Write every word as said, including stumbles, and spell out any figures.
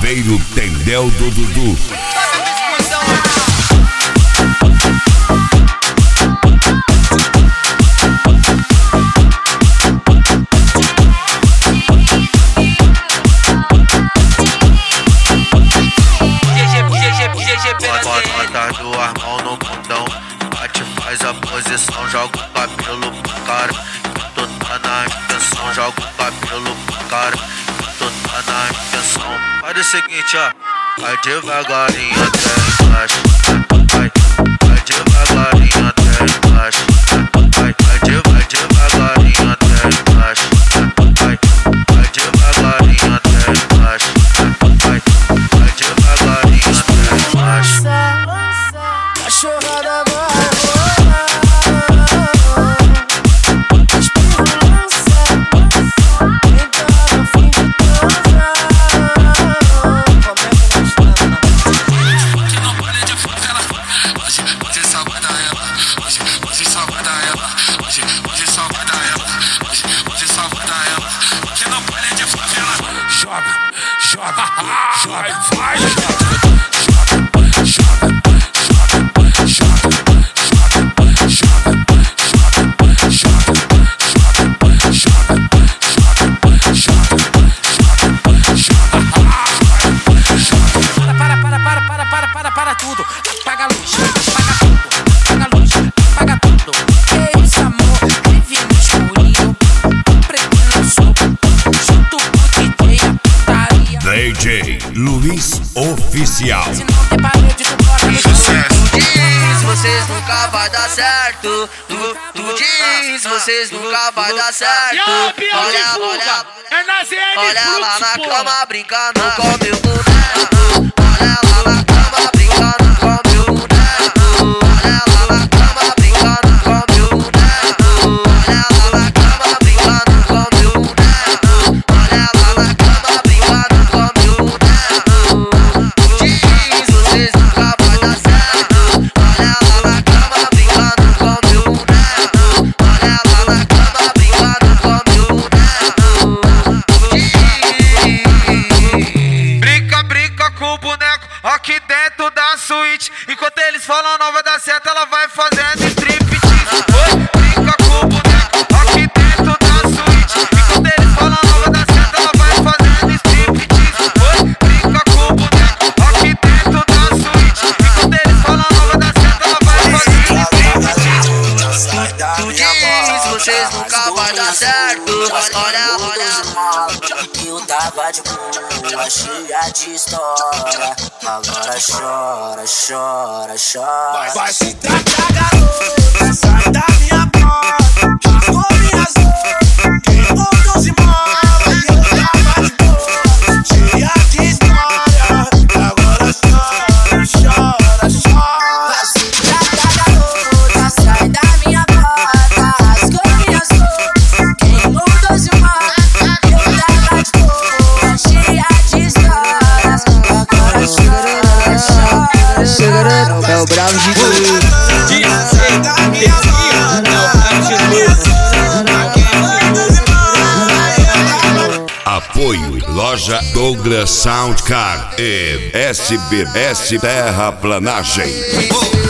Chaveiro Tendel do Dudu. Bota duas mãos no bundão, bate, faz a posição, joga o cabelo pro cara. Tu tá na intenção, joga o cabelo pro cara. Tu tá na intenção. Faz o seguinte, ó, vai devagarinho até embaixo. Vai, vai devagarinho até embaixo. Vai, vai, de, vai devagarinho até embaixo. Vai, vai devagarinho até embaixo. Vai, vai devagarinho até embaixo. Cachorrada vai rolar, espirro lança, então ela no fim de transar. Que não pode de favela, hoje, hoje só vai dar ela, hoje, hoje só vai dar ela, hoje, hoje só vai dar ela, hoje, hoje só vai dar ela. Que não pode de favela, joga, joga, joga, vai, joga, joga, joga. Para tudo, apaga a luz, apaga tudo, apaga a luz, apaga tudo. Que isso, amor, vive no escurinho, preto no sul, junto com o D J, putaria. D J Luiz Oficial. Se não tem parede, tu bota no Sucesso. Tu diz, vocês nunca vai dar certo. Tu, tu diz, vocês nunca vai dar certo. Olha, olha, olha lá na cama brincando com meu boneco. Olha lá na cama brincando com meu boneco. Olha lá na cama brincando com meu boneco. Olha lá na cama brincando com meu boneco. Olha lá na cama brincando com meu boneco. Tu diz, vocês nunca vai dar certo. Olha lá na cama brincando com meu boneco. Olha lá na cama brincando com meu boneco. Tu diz, brinca, brinca com o boneco aqui dentro da suíte. Enquanto eles falam não vai dar certo, ela vai fazendo striptease. Oi, brinca com o boneco aqui dentro da suíte. Enquanto eles falam não vai dar certo, ela vai fazendo striptease. Oi, brinca com o boneco aqui dentro da suíte. Enquanto eles falam não vai dar certo, ela vai fazendo striptease. Tu diz, vocês nunca vai dar certo. Olha, olha, eu tava de boa, cheia de história. Agora chora, chora, chora. Vai se tratar, garota, sai da minha porta. Rasgou minhas roupas, queimou doze molas. E eu tava de boa, cheia de história. Agora chora, chora, chora. Vai se tratar, garota, sai da minha porta. Rasgou minhas roupas, queimou doze molas. E eu tava de boa, cheia de histórias. Agora chora, chora, chora. É o Bravo de Deus. Apoio Loja Douglas Soundcar e S B S Terraplanagem.